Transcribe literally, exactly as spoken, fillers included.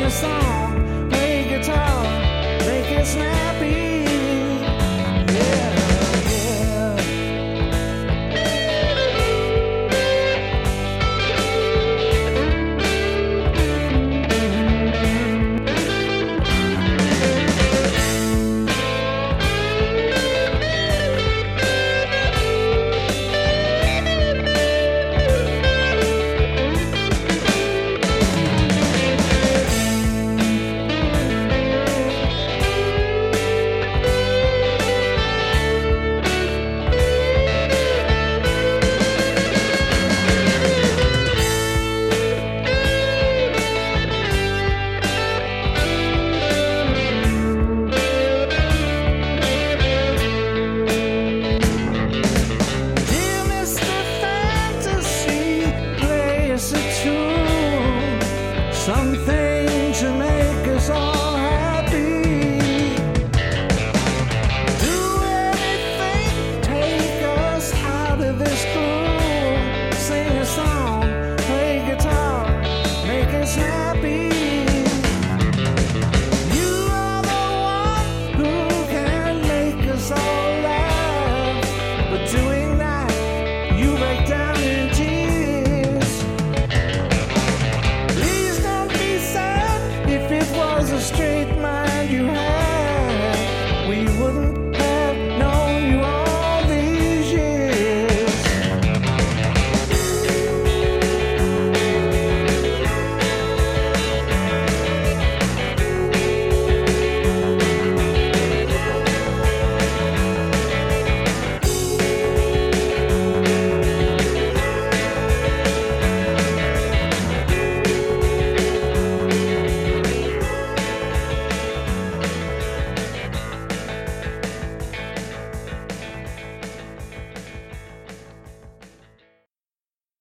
a song, play guitar, make it snappy. Yeah, yeah. Something to make us all happy. Do anything, take us out of this groove. Sing a song, play guitar, make us happy. You are the one who can make us all laugh. But doing that, you break down in tears. If it was a string